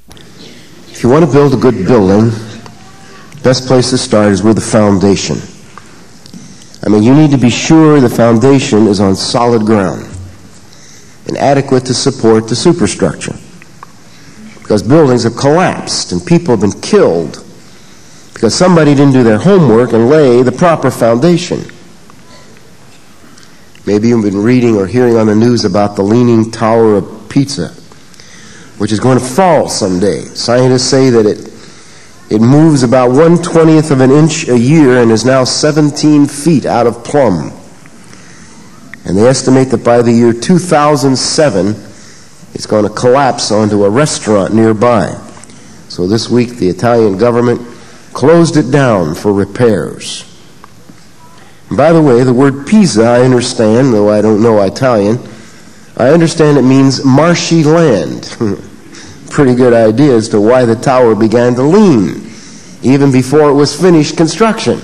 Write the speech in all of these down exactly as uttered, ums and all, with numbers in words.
If you want to build a good building, best place to start is with the foundation. I mean, you need to be sure the foundation is on solid ground and adequate to support the superstructure. Because buildings have collapsed and people have been killed because somebody didn't do their homework and lay the proper foundation. Maybe you've been reading or hearing on the news about the Leaning Tower of Pisa, which is going to fall someday. Scientists say that it it moves about one twentieth of an inch a year and is now seventeen feet out of plumb. And they estimate that by the year two thousand seven, it's going to collapse onto a restaurant nearby. So this week, the Italian government closed it down for repairs. And by the way, the word Pisa, I understand, though I don't know Italian, I understand it means marshy land. Pretty good idea as to why the tower began to lean, even before it was finished construction.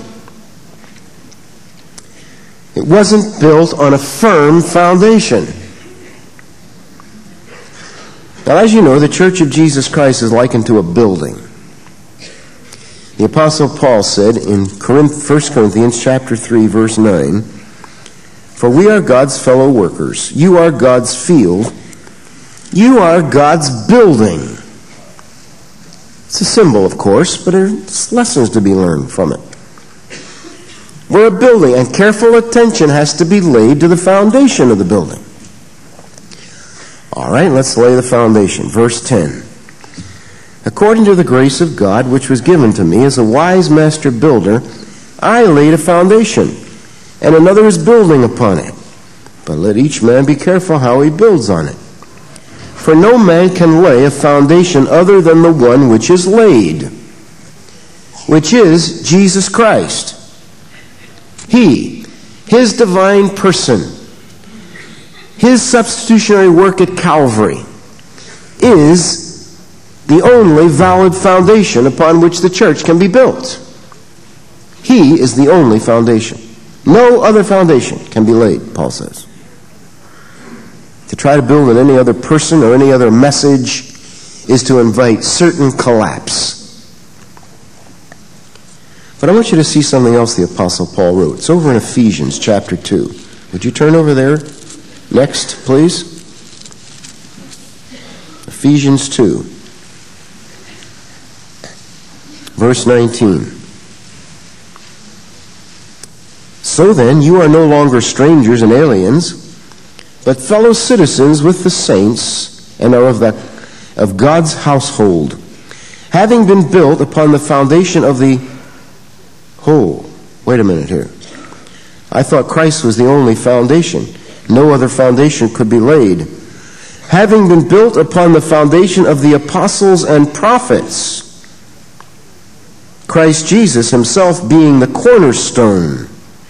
It wasn't built on a firm foundation. Now, as you know, the Church of Jesus Christ is likened to a building. The Apostle Paul said in First Corinthians chapter three, verse nine, "For we are God's fellow workers. You are God's field. You are God's building." It's a symbol, of course, but there's lessons to be learned from it. We're a building, and careful attention has to be laid to the foundation of the building. All right, let's lay the foundation. Verse ten. "According to the grace of God, which was given to me as a wise master builder, I laid a foundation, and another is building upon it. But let each man be careful how he builds on it. For no man can lay a foundation other than the one which is laid, which is Jesus Christ. He, his divine person, his substitutionary work at Calvary, is the only valid foundation upon which the church can be built. He is the only foundation. No other foundation can be laid, Paul says. To try to build on any other person or any other message is to invite certain collapse. But I want you to see something else the Apostle Paul wrote. It's over in Ephesians chapter two. Would you turn over there next, please? Ephesians two, verse nineteen. "So then, you are no longer strangers and aliens, but fellow citizens with the saints, and are of, the, of God's household, having been built upon the foundation of the..." Oh, wait a minute here. I thought Christ was the only foundation. No other foundation could be laid. "Having been built upon the foundation of the apostles and prophets, Christ Jesus himself being the cornerstone."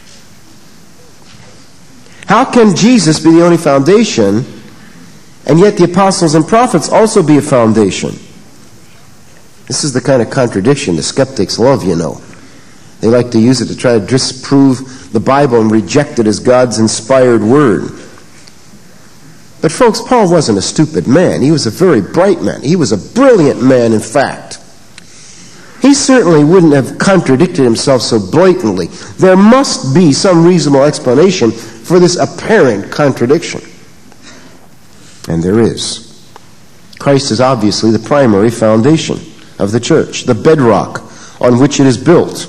How can Jesus be the only foundation, and yet the apostles and prophets also be a foundation? This is the kind of contradiction the skeptics love, you know. They like to use it to try to disprove the Bible and reject it as God's inspired word. But folks, Paul wasn't a stupid man. He was a very bright man. He was a brilliant man, in fact. He certainly wouldn't have contradicted himself so blatantly. There must be some reasonable explanation for this apparent contradiction. And there is. Christ is obviously the primary foundation of the church, the bedrock on which it is built.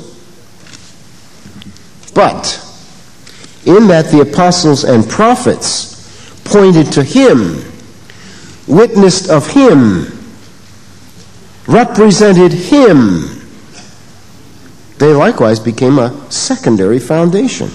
But in that the apostles and prophets pointed to him, witnessed of him, represented him, they likewise became a secondary foundation.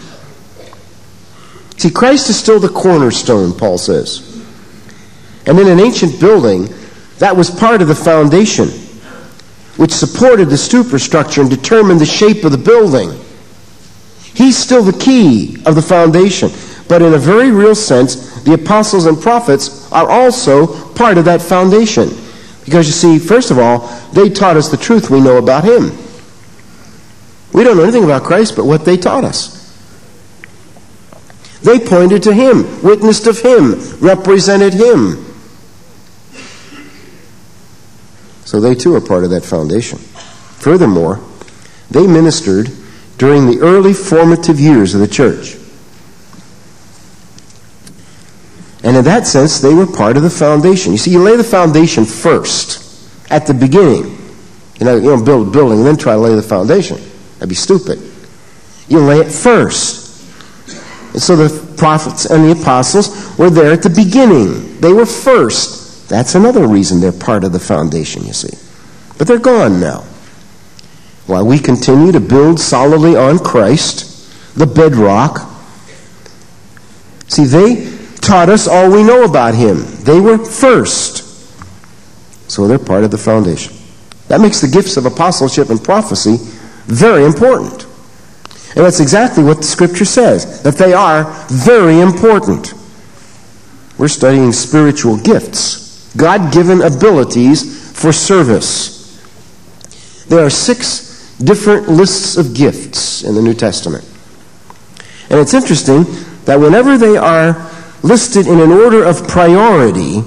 See, Christ is still the cornerstone, Paul says. And in an ancient building, that was part of the foundation, which supported the superstructure and determined the shape of the building. He's still the key of the foundation. But in a very real sense, the apostles and prophets are also part of that foundation. Because you see, first of all, they taught us the truth we know about him. We don't know anything about Christ but what they taught us. They pointed to him, witnessed of him, represented him. So they too are part of that foundation. Furthermore, they ministered during the early formative years of the church. And in that sense, they were part of the foundation. You see, you lay the foundation first, at the beginning. You know, you don't build a building and then try to lay the foundation. That'd be stupid. You lay it first. And so the prophets and the apostles were there at the beginning. They were first. That's another reason they're part of the foundation, you see. But they're gone now. While we continue to build solidly on Christ, the bedrock. See, they taught us all we know about him. They were first. So they're part of the foundation. That makes the gifts of apostleship and prophecy very important. And that's exactly what the Scripture says, that they are very important. We're studying spiritual gifts, God-given abilities for service. There are six different lists of gifts in the New Testament. And it's interesting that whenever they are listed in an order of priority,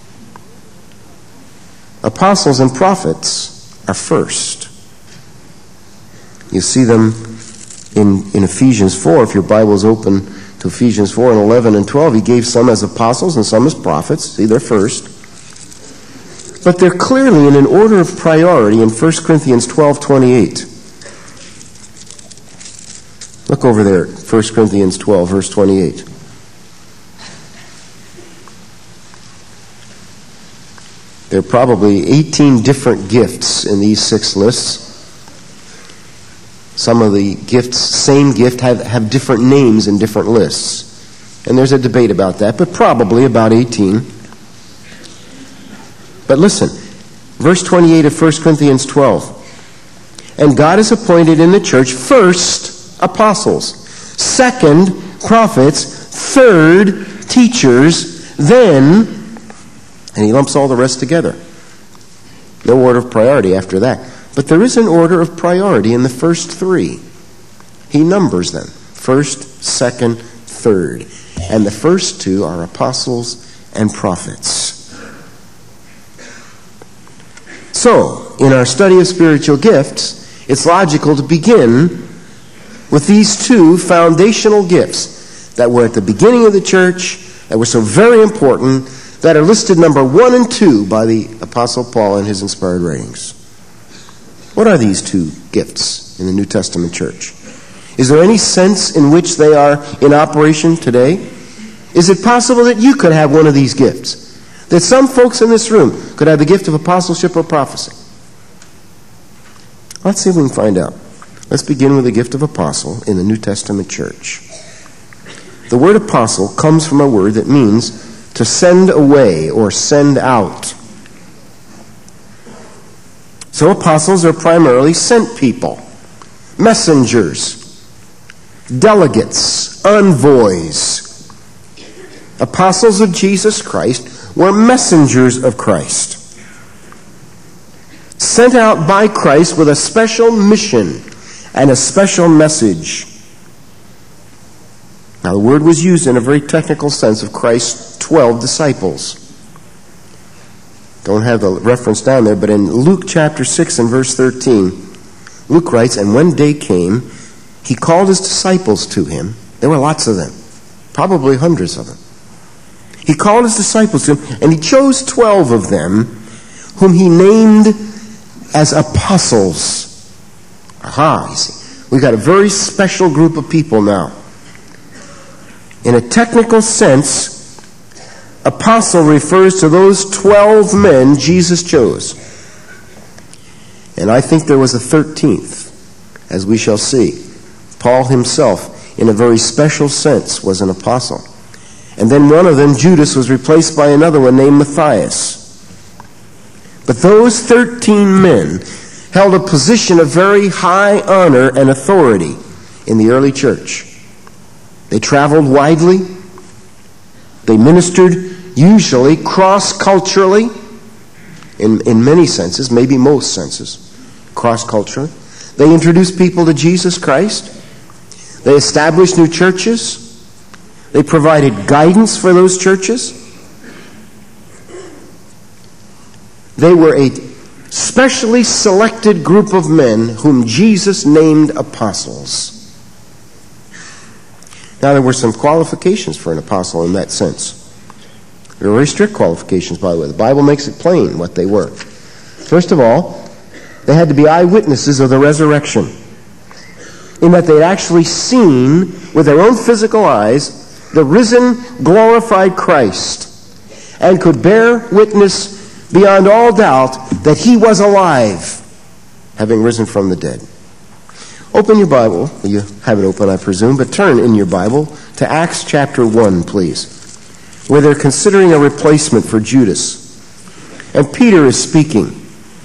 apostles and prophets are first. You see them in, in Ephesians four. If your Bible is open to Ephesians four and eleven and twelve, he gave some as apostles and some as prophets. See, they're first. But they're clearly in an order of priority in First Corinthians twelve twenty-eight. Look over there, First Corinthians twelve, verse twenty-eight. There are probably eighteen different gifts in these six lists. Some of the gifts, same gift, have, have different names in different lists. And there's a debate about that, but probably about eighteen. But listen, verse twenty-eight of First Corinthians twelve. And God has appointed in the church first apostles, second prophets, third teachers, then, and he lumps all the rest together. No order of priority after that. But there is an order of priority in the first three. He numbers them. First, second, third. And the first two are apostles and prophets. So, in our study of spiritual gifts, it's logical to begin with these two foundational gifts that were at the beginning of the church, that were so very important, that are listed number one and two by the Apostle Paul in his inspired writings. What are these two gifts in the New Testament church? Is there any sense in which they are in operation today? Is it possible that you could have one of these gifts? That some folks in this room could have the gift of apostleship or prophecy? Let's see if we can find out. Let's begin with the gift of apostle in the New Testament church. The word apostle comes from a word that means to send away or send out. So apostles are primarily sent people, messengers, delegates, envoys. Apostles of Jesus Christ were messengers of Christ, sent out by Christ with a special mission and a special message. Now, the word was used in a very technical sense of Christ's twelve disciples. Don't have the reference down there, but in Luke chapter six and verse thirteen, Luke writes, and when day came, he called his disciples to him. There were lots of them, probably hundreds of them. He called his disciples to him, and he chose twelve of them, whom he named as apostles. Aha, you see. We've got a very special group of people now. In a technical sense, apostle refers to those twelve men Jesus chose. And I think there was a thirteenth, as we shall see. Paul himself, in a very special sense, was an apostle. And then one of them, Judas, was replaced by another one named Matthias. But those thirteen men held a position of very high honor and authority in the early church. They traveled widely. They ministered usually cross-culturally, in, in many senses, maybe most senses, cross-culturally. They introduced people to Jesus Christ. They established new churches. They provided guidance for those churches. They were a specially selected group of men whom Jesus named apostles. Now, there were some qualifications for an apostle in that sense. There were very strict qualifications, by the way. The Bible makes it plain what they were. First of all, they had to be eyewitnesses of the resurrection, in that they had actually seen with their own physical eyes the risen, glorified Christ, and could bear witness beyond all doubt that he was alive, having risen from the dead. Open your Bible. You have it open, I presume, but turn in your Bible to Acts chapter one, please, where they're considering a replacement for Judas. And Peter is speaking.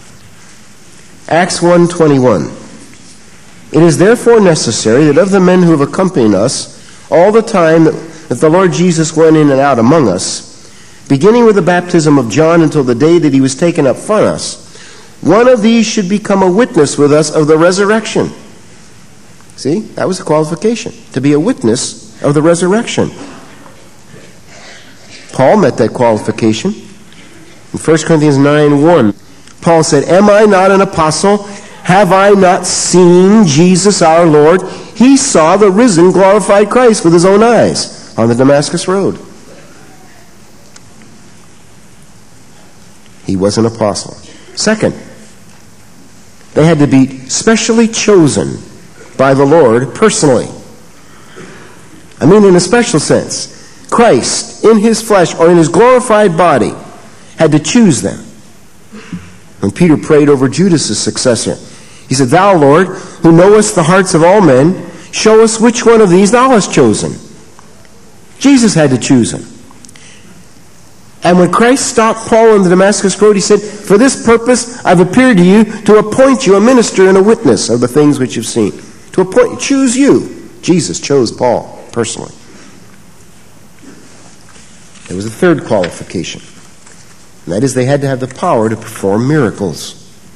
Acts one twenty-one. It is therefore necessary that of the men who have accompanied us all the time that the Lord Jesus went in and out among us, beginning with the baptism of John until the day that he was taken up from us, one of these should become a witness with us of the resurrection. See, that was a qualification, to be a witness of the resurrection. Paul met that qualification. In First Corinthians nine one, Paul said, "Am I not an apostle? Have I not seen Jesus our Lord? He saw the risen, glorified Christ with his own eyes on the Damascus road." He was an apostle. Second, they had to be specially chosen by the Lord personally. I mean, in a special sense. Christ, in his flesh or in his glorified body, had to choose them. When Peter prayed over Judas' successor, he said, "Thou, Lord, who knowest the hearts of all men, show us which one of these thou hast chosen." Jesus had to choose him. And when Christ stopped Paul on the Damascus road, he said, "For this purpose I've appeared to you, to appoint you a minister and a witness of the things which you've seen." To appoint, choose you. Jesus chose Paul personally. There was a third qualification, and that is they had to have the power to perform miracles.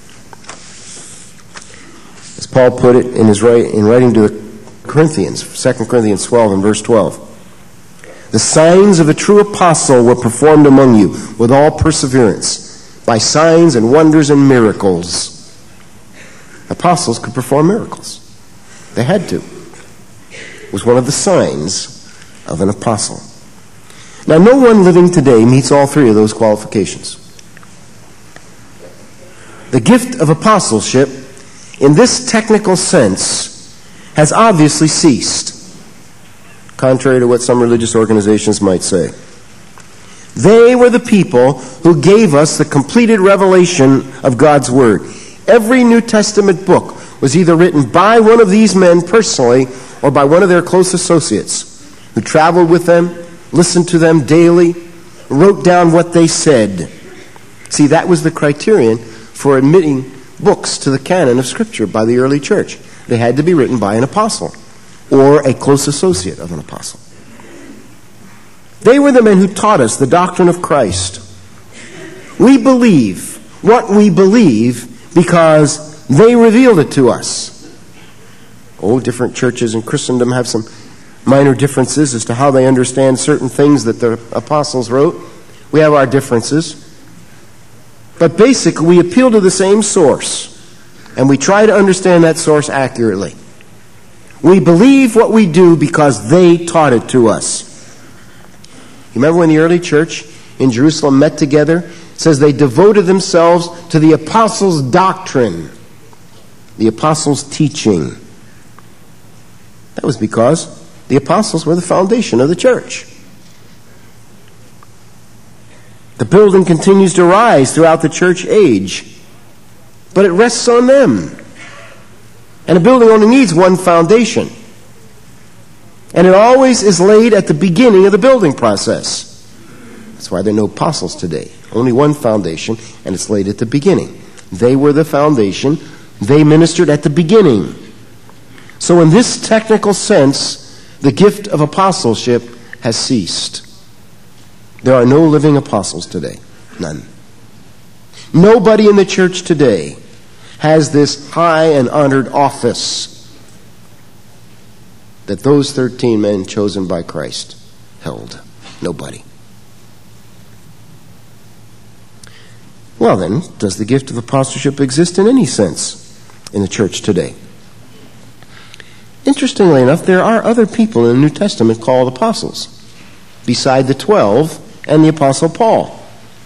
As Paul put it in his write, in writing to the Corinthians, Second Corinthians twelve and verse twelve, "The signs of a true apostle were performed among you with all perseverance, by signs and wonders and miracles." Apostles could perform miracles. They had to. It was one of the signs of an apostle. Now, no one living today meets all three of those qualifications. The gift of apostleship, in this technical sense, has obviously ceased, contrary to what some religious organizations might say. They were the people who gave us the completed revelation of God's Word. Every New Testament book was either written by one of these men personally or by one of their close associates who traveled with them, listened to them daily, wrote down what they said. See, that was the criterion for admitting books to the canon of Scripture by the early church. They had to be written by an apostle or a close associate of an apostle. They were the men who taught us the doctrine of Christ. We believe what we believe because they revealed it to us. Oh, different churches in Christendom have some minor differences as to how they understand certain things that the apostles wrote. We have our differences. But basically, we appeal to the same source, and we try to understand that source accurately. We believe what we do because they taught it to us. You remember when the early church in Jerusalem met together? It says they devoted themselves to the apostles' doctrine, the apostles' teaching. That was because the apostles were the foundation of the church. The building continues to rise throughout the church age, but it rests on them. And a building only needs one foundation. And it always is laid at the beginning of the building process. That's why there are no apostles today. Only one foundation, and it's laid at the beginning. They were the foundation. They ministered at the beginning. So in this technical sense, the gift of apostleship has ceased. There are no living apostles today. None. Nobody in the church today has this high and honored office that those thirteen men chosen by Christ held. Nobody. Well then, does the gift of apostleship exist in any sense in the church today? Interestingly enough, there are other people in the New Testament called apostles, beside the twelve and the Apostle Paul.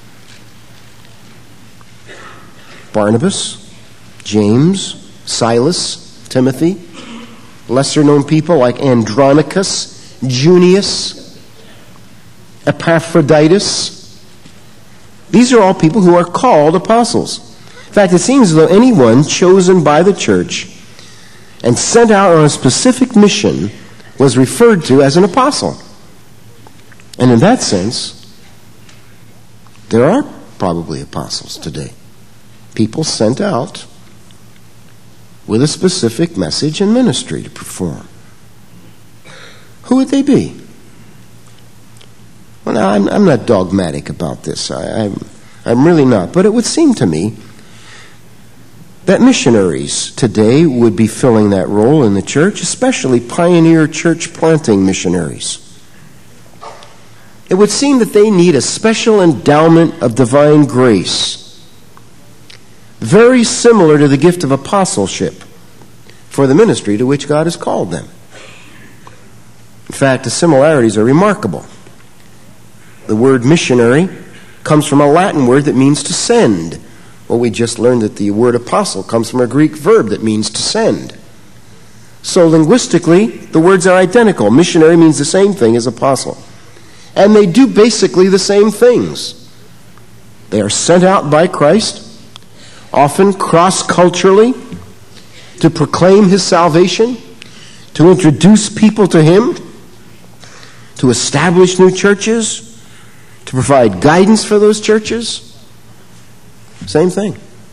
Barnabas, James, Silas, Timothy, lesser-known people like Andronicus, Junius, Epaphroditus. These are all people who are called apostles. In fact, it seems as though anyone chosen by the church and sent out on a specific mission was referred to as an apostle. And in that sense, there are probably apostles today. People sent out with a specific message and ministry to perform. Who would they be? Well, now, I'm, I'm not dogmatic about this. I, I'm, I'm really not. But it would seem to me that missionaries today would be filling that role in the church, especially pioneer church planting missionaries. It would seem that they need a special endowment of divine grace, very similar to the gift of apostleship, for the ministry to which God has called them. In fact, the similarities are remarkable. The word missionary comes from a Latin word that means to send. Well, we just learned that the word apostle comes from a Greek verb that means to send. So linguistically, the words are identical. Missionary means the same thing as apostle. And they do basically the same things. They are sent out by Christ, often cross-culturally, to proclaim his salvation, to introduce people to him, to establish new churches, to provide guidance for those churches. Same thing.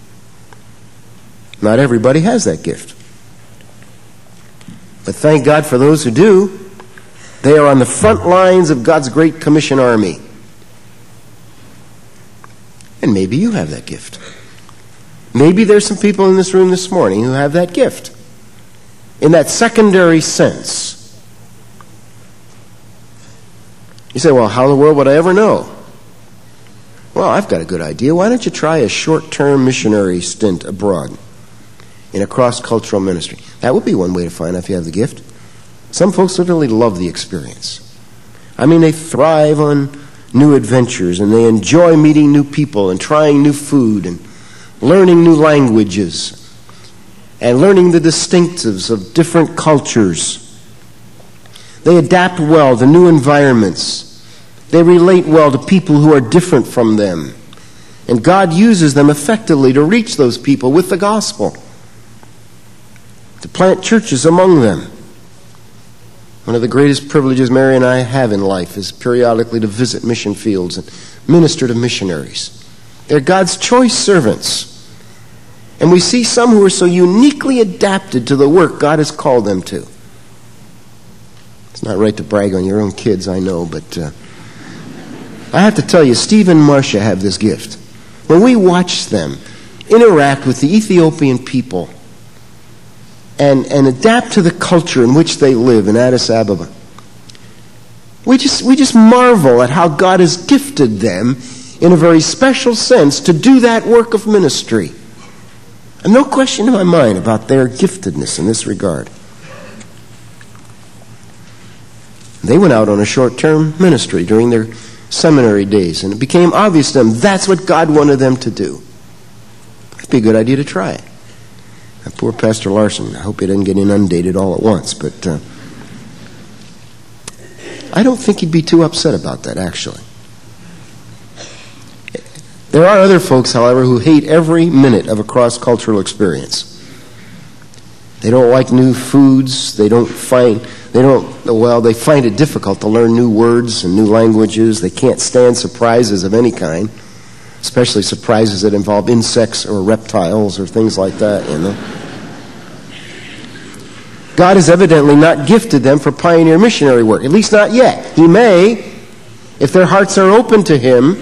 Not everybody has that gift. But thank God for those who do. They are on the front lines of God's great commission army. And maybe you have that gift. Maybe there's some people in this room this morning who have that gift. In that secondary sense. You say, well, how in the world would I ever know? Well, I've got a good idea. Why don't you try a short-term missionary stint abroad in a cross-cultural ministry? That would be one way to find out if you have the gift. Some folks literally love the experience. I mean, they thrive on new adventures, and they enjoy meeting new people and trying new food and learning new languages and learning the distinctives of different cultures. They adapt well to new environments. They relate well to people who are different from them. And God uses them effectively to reach those people with the gospel, to plant churches among them. One of the greatest privileges Mary and I have in life is periodically to visit mission fields and minister to missionaries. They're God's choice servants. And we see some who are so uniquely adapted to the work God has called them to. It's not right to brag on your own kids, I know, but uh, I have to tell you, Steve and Marcia have this gift. When we watch them interact with the Ethiopian people and, and adapt to the culture in which they live in Addis Ababa, we just, we just marvel at how God has gifted them in a very special sense to do that work of ministry. And no question in my mind about their giftedness in this regard. They went out on a short-term ministry during their seminary days, and it became obvious to them that's what God wanted them to do. It'd be a good idea to try it. And poor Pastor Larson, I hope he didn't get inundated all at once, but uh, I don't think he'd be too upset about that, actually. There are other folks, however, who hate every minute of a cross-cultural experience. They don't like new foods. They don't find, they don't, well, they find it difficult to learn new words and new languages. They can't stand surprises of any kind, especially surprises that involve insects or reptiles or things like that, you know. God has evidently not gifted them for pioneer missionary work, at least not yet. He may, if their hearts are open to Him.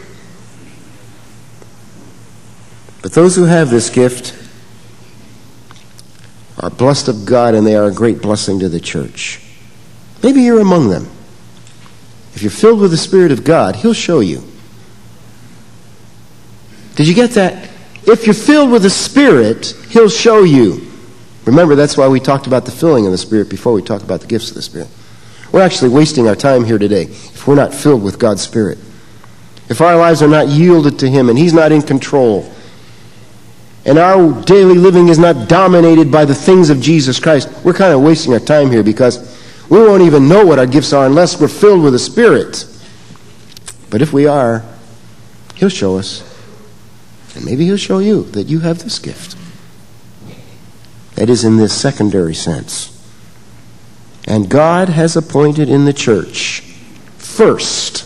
But those who have this gift are blessed of God, and they are a great blessing to the church. Maybe you're among them. If you're filled with the Spirit of God, He'll show you. Did you get that? If you're filled with the Spirit, He'll show you. Remember, that's why we talked about the filling of the Spirit before we talked about the gifts of the Spirit. We're actually wasting our time here today if we're not filled with God's Spirit. If our lives are not yielded to Him and He's not in control, and our daily living is not dominated by the things of Jesus Christ, we're kind of wasting our time here because we won't even know what our gifts are unless we're filled with the Spirit. But if we are, He'll show us. And maybe He'll show you that you have this gift. That is in this secondary sense. And God has appointed in the church, first,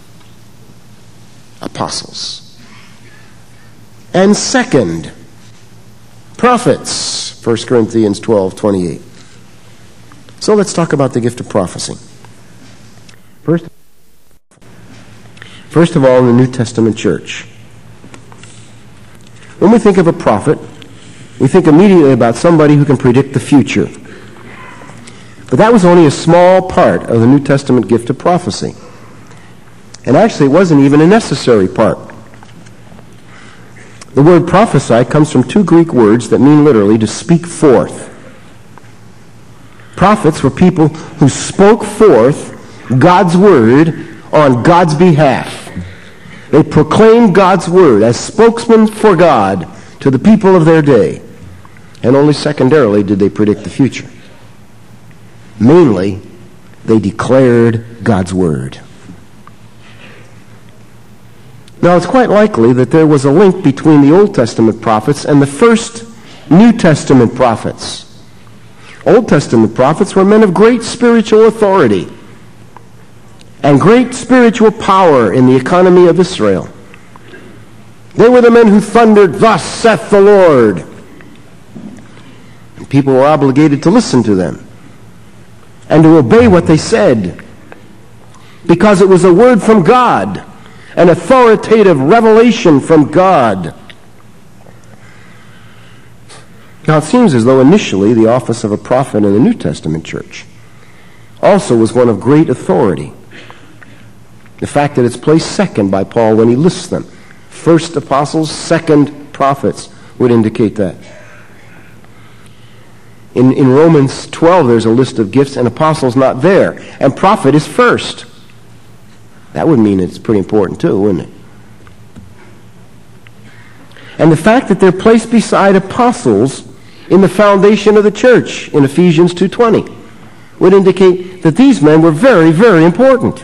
apostles. And second, prophets. First Corinthians twelve twenty-eight. So let's talk about the gift of prophecy. First, first of all, in the New Testament church. When we think of a prophet, we think immediately about somebody who can predict the future. But that was only a small part of the New Testament gift of prophecy. And actually, it wasn't even a necessary part. The word prophesy comes from two Greek words that mean literally to speak forth. Prophets were people who spoke forth God's word on God's behalf. They proclaimed God's word as spokesmen for God to the people of their day. And only secondarily did they predict the future. Mainly, they declared God's word. Now, it's quite likely that there was a link between the Old Testament prophets and the first New Testament prophets. Old Testament prophets were men of great spiritual authority and great spiritual power in the economy of Israel. They were the men who thundered, "Thus saith the Lord." And people were obligated to listen to them and to obey what they said because it was a word from God, an authoritative revelation from God. Now, it seems as though initially the office of a prophet in the New Testament church also was one of great authority. The fact that it's placed second by Paul when he lists them. First apostles, second prophets would indicate that. In, in Romans twelve, there's a list of gifts, and apostles not there. And prophet is first. That would mean it's pretty important too, wouldn't it? And the fact that they're placed beside apostles in the foundation of the church in Ephesians two twenty would indicate that these men were very, very important.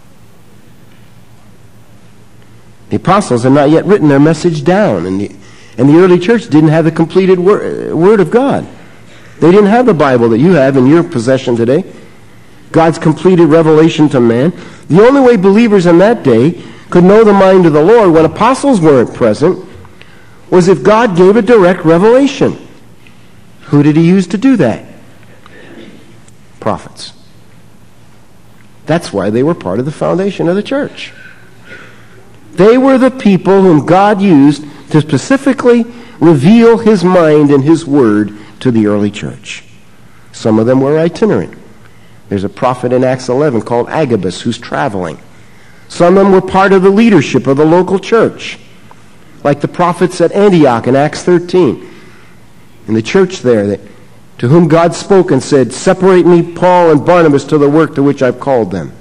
The apostles had not yet written their message down, and the, and the early church didn't have the completed word, word of God. They didn't have the Bible that you have in your possession today. God's completed revelation to man. The only way believers in that day could know the mind of the Lord when apostles weren't present was if God gave a direct revelation. Who did He use to do that? Prophets. That's why they were part of the foundation of the church. They were the people whom God used to specifically reveal His mind and His word to the early church. Some of them were itinerant. There's a prophet in Acts eleven called Agabus who's traveling. Some of them were part of the leadership of the local church, like the prophets at Antioch in Acts thirteen. In the church there, that, to whom God spoke and said, "Separate me, Paul and Barnabas, to the work to which I've called them."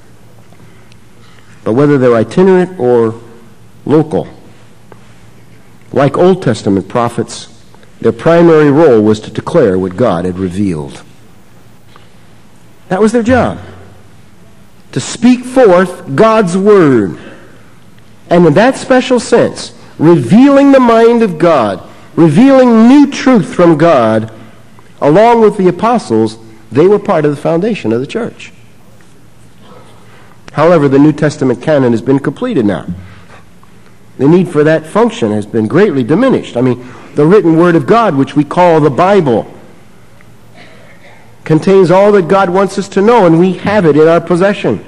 But whether they're itinerant or local, like Old Testament prophets, their primary role was to declare what God had revealed. That was their job, to speak forth God's word. And in that special sense, revealing the mind of God, revealing new truth from God, along with the apostles, they were part of the foundation of the church. However, the New Testament canon has been completed now. The need for that function has been greatly diminished. I mean, the written word of God, which we call the Bible, contains all that God wants us to know, and we have it in our possession.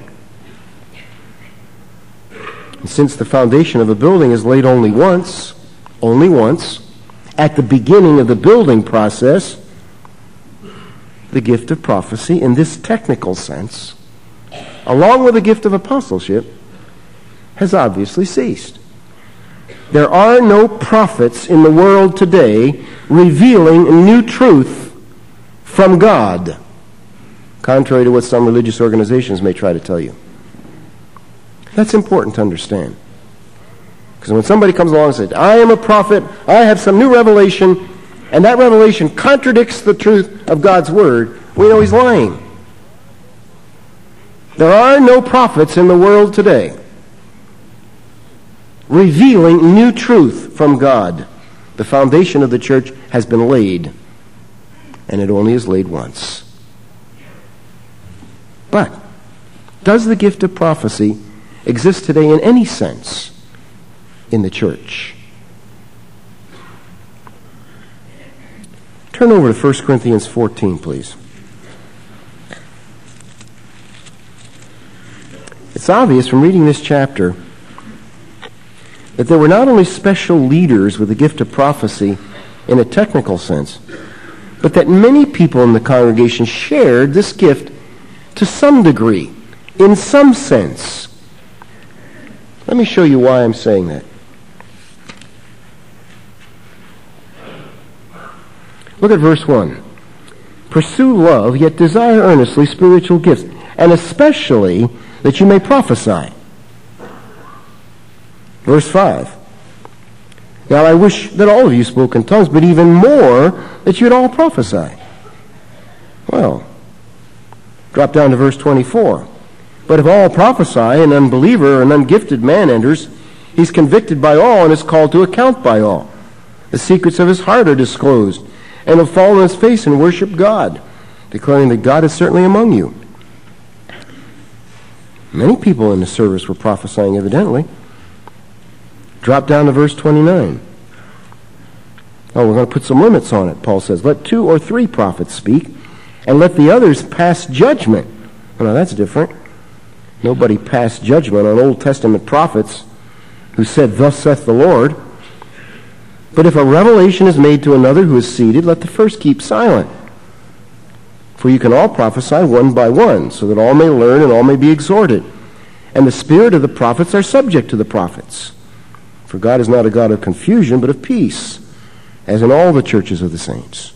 And since the foundation of a building is laid only once, only once, at the beginning of the building process, the gift of prophecy, in this technical sense, along with the gift of apostleship, has obviously ceased. There are no prophets in the world today revealing new truth from God, contrary to what some religious organizations may try to tell you. That's important to understand. Because when somebody comes along and says, I am a prophet, I have some new revelation, and that revelation contradicts the truth of God's Word, we know he's lying. There are no prophets in the world today revealing new truth from God. The foundation of the church has been laid, and it only is laid once. But does the gift of prophecy exist today in any sense in the church? Turn over to First Corinthians fourteen, please. It's obvious from reading this chapter that there were not only special leaders with the gift of prophecy in a technical sense, but that many people in the congregation shared this gift to some degree, in some sense. Let me show you why I'm saying that. Look at verse one. Pursue love, yet desire earnestly spiritual gifts, and especially that you may prophesy. Verse five. Now I wish that all of you spoke in tongues, but even more that you'd all prophesy. Well, drop down to verse twenty-four. But if all prophesy, an unbeliever or an ungifted man enters, he's convicted by all and is called to account by all. The secrets of his heart are disclosed, and he'll fall on his face and worship God, declaring that God is certainly among you. Many people in the service were prophesying, evidently. Drop down to verse twenty-nine. Oh, we're going to put some limits on it, Paul says. Let two or three prophets speak, and let the others pass judgment. Well, now that's different. Nobody passed judgment on Old Testament prophets who said, Thus saith the Lord. But if a revelation is made to another who is seated, let the first keep silent. For you can all prophesy one by one, so that all may learn and all may be exhorted. And the spirit of the prophets are subject to the prophets. For God is not a God of confusion, but of peace, as in all the churches of the saints.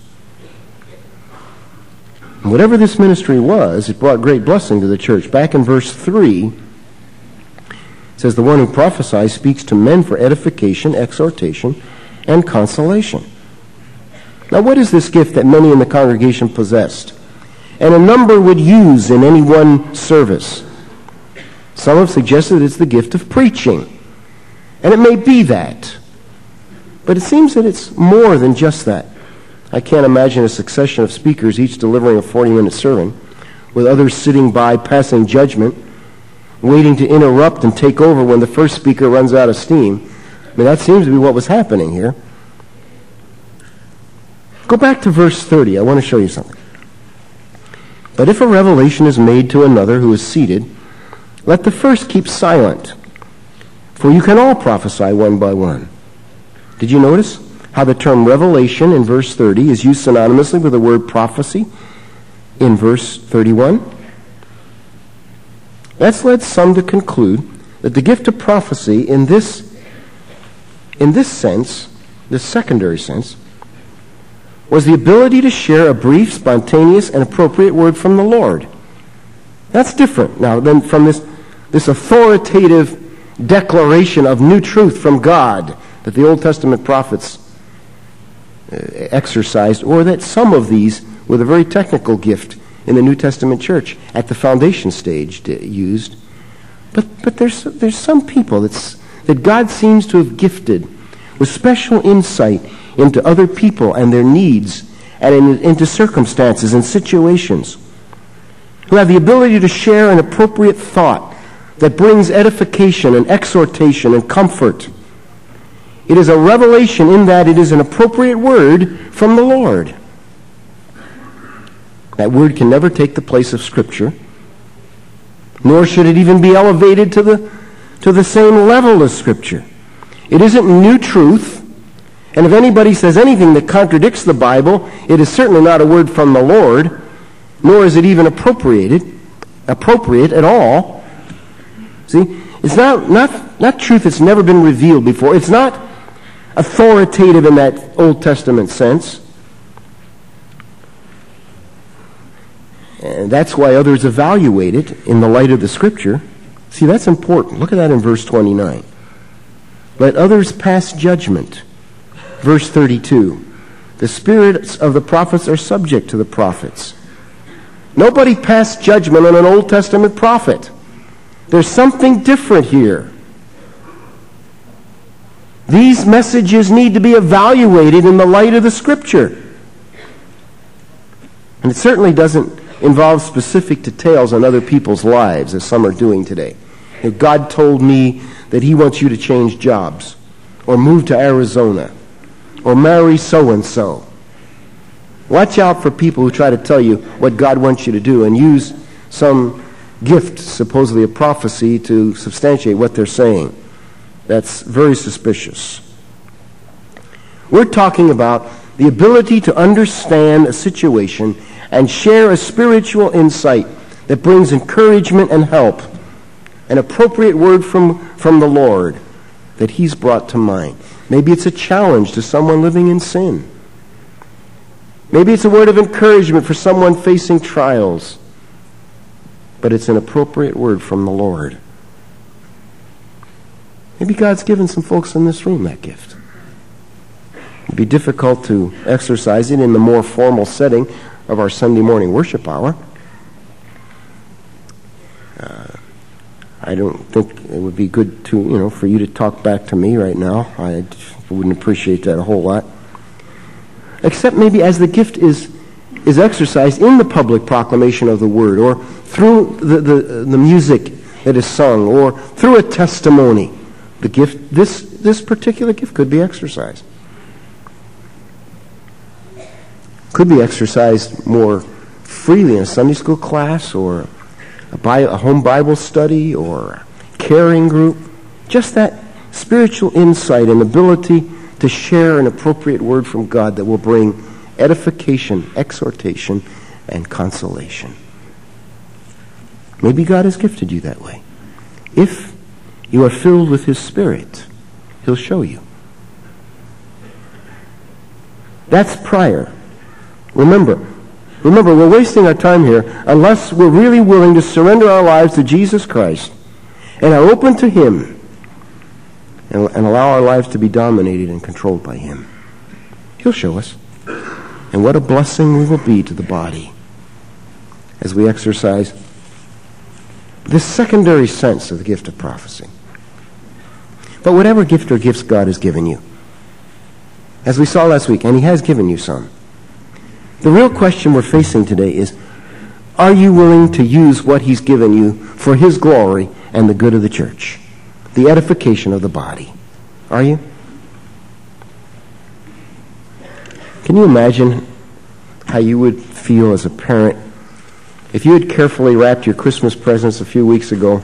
And whatever this ministry was, it brought great blessing to the church. Back in verse three, it says, The one who prophesies speaks to men for edification, exhortation, and consolation. Now, what is this gift that many in the congregation possessed, and a number would use in any one service? Some have suggested it's the gift of preaching. And it may be that. But it seems that it's more than just that. I can't imagine a succession of speakers each delivering a forty-minute sermon, with others sitting by passing judgment, waiting to interrupt and take over when the first speaker runs out of steam. I mean, that seems to be what was happening here. Go back to verse thirty. I want to show you something. But if a revelation is made to another who is seated, let the first keep silent. For you can all prophesy one by one. Did you notice how the term revelation in verse thirty is used synonymously with the word prophecy in verse thirty-one? That's led some to conclude that the gift of prophecy in this, in this sense, this secondary sense, was the ability to share a brief, spontaneous, and appropriate word from the Lord. That's different now than from this, this authoritative declaration of new truth from God that the Old Testament prophets uh, exercised, or that some of these with a very technical gift in the New Testament church at the foundation stage d- used. But but there's there's some people that's, that God seems to have gifted with special insight into other people and their needs and in, into circumstances and situations, who have the ability to share an appropriate thought that brings edification and exhortation and comfort. It is a revelation in that it is an appropriate word from the Lord. That word can never take the place of Scripture, nor should it even be elevated to the, to the same level as Scripture. It isn't new truth, and if anybody says anything that contradicts the Bible, it is certainly not a word from the Lord, nor is it even appropriated, appropriate at all. See, it's not, not, not truth that's never been revealed before. It's not authoritative in that Old Testament sense. And that's why others evaluate it in the light of the Scripture. See, that's important. Look at that in verse twenty-nine. Let others pass judgment. Verse thirty-two. The spirits of the prophets are subject to the prophets. Nobody passed judgment on an Old Testament prophet. There's something different here. These messages need to be evaluated in the light of the Scripture. And it certainly doesn't involve specific details on other people's lives, as some are doing today. You know, God told me that He wants you to change jobs, or move to Arizona, or marry so-and-so. Watch out for people who try to tell you what God wants you to do and use some gift, supposedly a prophecy, to substantiate what they're saying. That's very suspicious. We're talking about the ability to understand a situation and share a spiritual insight that brings encouragement and help, an appropriate word from, from the Lord that He's brought to mind. Maybe it's a challenge to someone living in sin. Maybe it's a word of encouragement for someone facing trials. But it's an appropriate word from the Lord. Maybe God's given some folks in this room that gift. It'd be difficult to exercise it in the more formal setting of our Sunday morning worship hour. Uh, I don't think it would be good to, you know, for you to talk back to me right now. I wouldn't appreciate that a whole lot. Except maybe as the gift is is exercised in the public proclamation of the Word, or through the, the, the music that is sung, or through a testimony. The gift, this, this particular gift could be exercised. Could be exercised more freely in a Sunday school class, or a, Bi- a home Bible study, or a caring group. Just that spiritual insight and ability to share an appropriate word from God that will bring edification, exhortation, and consolation. Maybe God has gifted you that way. If you are filled with His Spirit, He'll show you. That's prior. Remember, remember, we're wasting our time here unless we're really willing to surrender our lives to Jesus Christ and are open to Him and, and allow our lives to be dominated and controlled by Him. He'll show us. And what a blessing we will be to the body as we exercise this secondary sense of the gift of prophecy. But whatever gift or gifts God has given you, as we saw last week, and He has given you some, the real question we're facing today is, are you willing to use what He's given you for His glory and the good of the church, the edification of the body? Are you? Can you imagine how you would feel as a parent if you had carefully wrapped your Christmas presents a few weeks ago,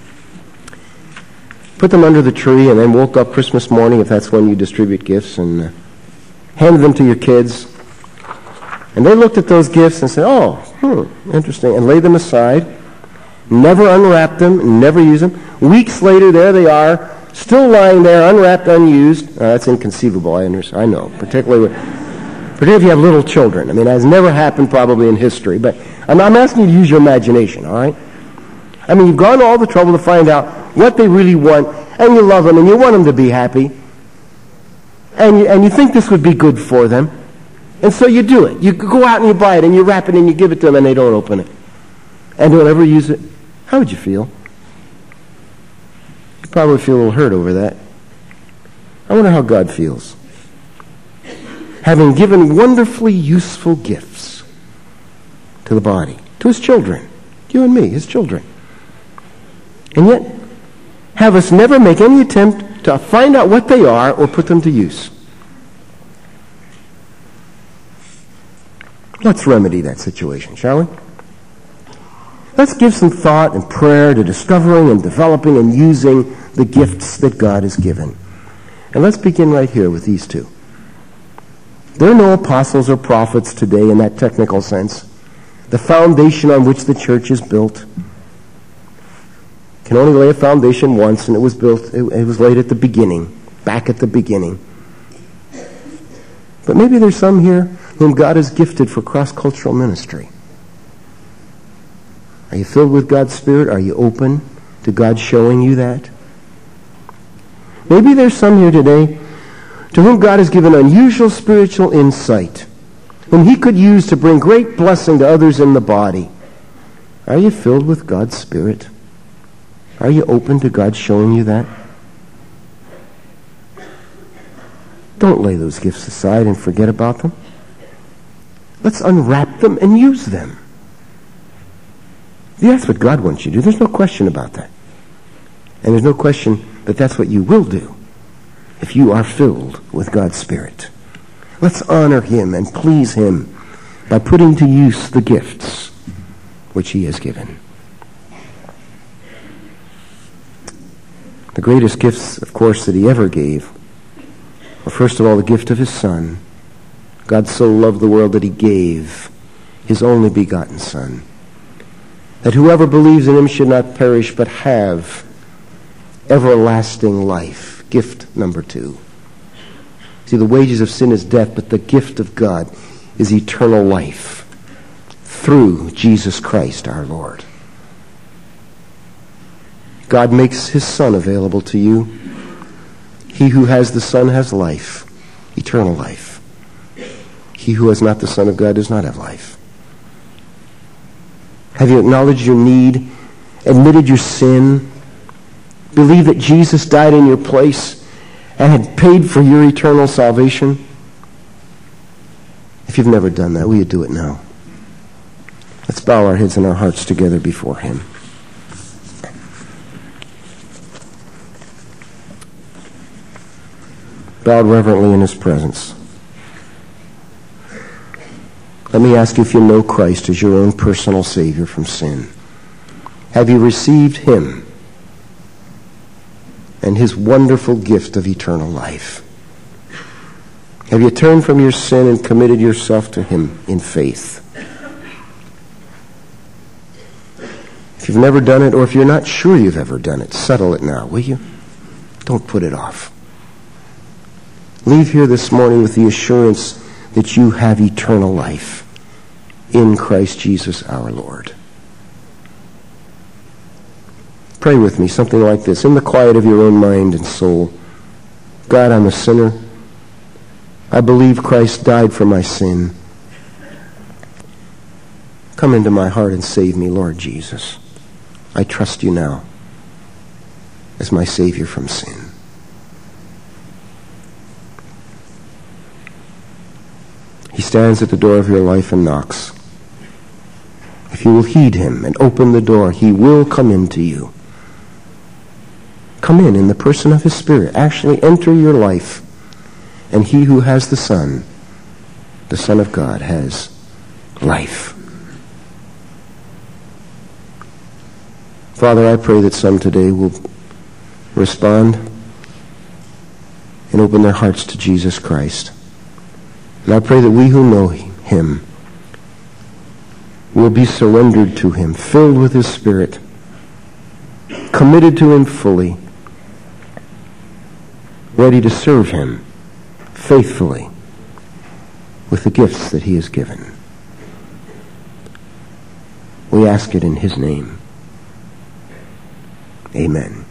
put them under the tree, and then woke up Christmas morning, if that's when you distribute gifts, and uh, handed them to your kids, and they looked at those gifts and said, oh, hmm, interesting, and laid them aside, never unwrapped them, never used them. Weeks later, there they are, still lying there, unwrapped, unused. Uh, that's inconceivable, I understand. I know, particularly with... Particularly if you have little children. I mean, that has never happened probably in history, but I'm, I'm asking you to use your imagination, all right? I mean, you've gone to all the trouble to find out what they really want, and you love them, and you want them to be happy, and you, and you think this would be good for them, and so you do it. You go out and you buy it, and you wrap it, and you give it to them, and they don't open it, and don't ever use it. How would you feel? You'd probably feel a little hurt over that. I wonder how God feels, having given wonderfully useful gifts to the body, to His children, you and me, His children. And yet, have us never make any attempt to find out what they are or put them to use. Let's remedy that situation, shall we? Let's give some thought and prayer to discovering and developing and using the gifts that God has given. And let's begin right here with these two. There are no apostles or prophets today in that technical sense. The foundation on which the church is built can only lay a foundation once, and it was built, it, it was laid at the beginning, back at the beginning. But maybe there's some here whom God has gifted for cross-cultural ministry. Are you filled with God's Spirit? Are you open to God showing you that? Maybe there's some here today to whom God has given unusual spiritual insight, whom he could use to bring great blessing to others in the body. Are you filled with God's Spirit? Are you open to God showing you that? Don't lay those gifts aside and forget about them. Let's unwrap them and use them. That's what God wants you to do. There's no question about that. And there's no question that that's what you will do if you are filled with God's Spirit. Let's honor him and please him by putting to use the gifts which he has given. The greatest gifts, of course, that he ever gave were, first of all, the gift of his Son. God so loved the world that he gave his only begotten Son, that whoever believes in him should not perish but have everlasting life. Gift number two. See, the wages of sin is death, but the gift of God is eternal life through Jesus Christ our Lord. God makes his Son available to you. He who has the Son has life, eternal life. He who has not the Son of God does not have life. Have you acknowledged your need, admitted your sin, believed that Jesus died in your place and had paid for your eternal salvation? If you've never done that, will you do it now? Let's bow our heads and our hearts together before him. Bowed reverently in his presence. Let me ask you if you know Christ as your own personal Savior from sin. Have you received him and his wonderful gift of eternal life? Have you turned from your sin and committed yourself to him in faith? If you've never done it, or if you're not sure you've ever done it, settle it now, will you? Don't put it off. Leave here this morning with the assurance that you have eternal life in Christ Jesus our Lord. Pray with me something like this, in the quiet of your own mind and soul. God, I'm a sinner. I believe Christ died for my sin. Come into my heart and save me, Lord Jesus. I trust you now as my Savior from sin. He stands at the door of your life and knocks. If you will heed him and open the door, he will come into you. Come in in the person of his Spirit. Actually enter your life. And he who has the Son, the Son of God, has life. Father, I pray that some today will respond and open their hearts to Jesus Christ. And I pray that we who know him will be surrendered to him, filled with his Spirit, committed to him fully, ready to serve him faithfully with the gifts that he has given. We ask it in his name. Amen.